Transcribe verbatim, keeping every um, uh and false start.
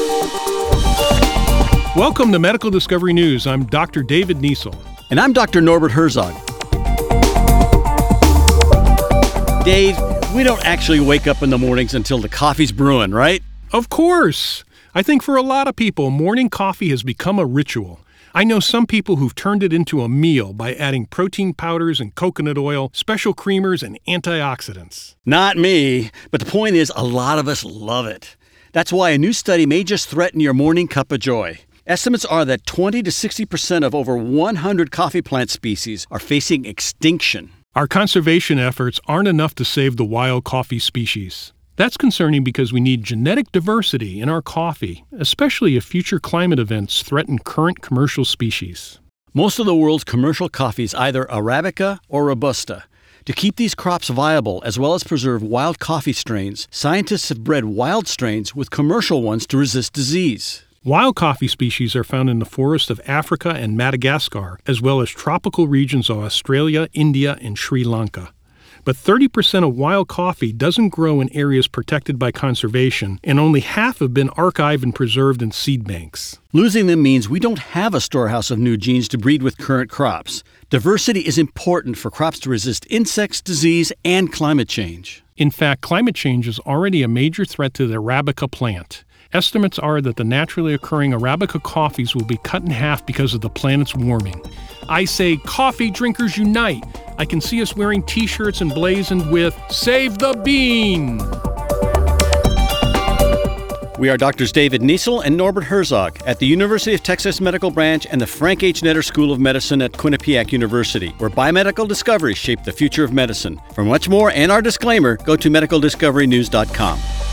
Welcome to Medical Discovery News. I'm Doctor David Niesel. And I'm Doctor Norbert Herzog. Dave, we don't actually wake up in the mornings until the coffee's brewing, right? Of course. I think for a lot of people, morning coffee has become a ritual. I know some people who've turned it into a meal by adding protein powders and coconut oil, special creamers, and antioxidants. Not me, but the point is a lot of us love it. That's why a new study may just threaten your morning cup of joy. Estimates are that twenty to sixty percent of over one hundred coffee plant species are facing extinction. Our conservation efforts aren't enough to save the wild coffee species. That's concerning because we need genetic diversity in our coffee, especially if future climate events threaten current commercial species. Most of the world's commercial coffee is either Arabica or Robusta. To keep these crops viable as well as preserve wild coffee strains, scientists have bred wild strains with commercial ones to resist disease. Wild coffee species are found in the forests of Africa and Madagascar, as well as tropical regions of Australia, India, and Sri Lanka. But thirty percent of wild coffee doesn't grow in areas protected by conservation, and only half have been archived and preserved in seed banks. Losing them means we don't have a storehouse of new genes to breed with current crops. Diversity is important for crops to resist insects, disease, and climate change. In fact, climate change is already a major threat to the Arabica plant. Estimates are that the naturally occurring Arabica coffees will be cut in half because of the planet's warming. I say, coffee drinkers unite! I can see us wearing t-shirts emblazoned with, Save the Bean! We are Doctors David Niesel and Norbert Herzog at the University of Texas Medical Branch and the Frank H. Netter School of Medicine at Quinnipiac University, where biomedical discoveries shape the future of medicine. For much more and our disclaimer, go to medical discovery news dot com.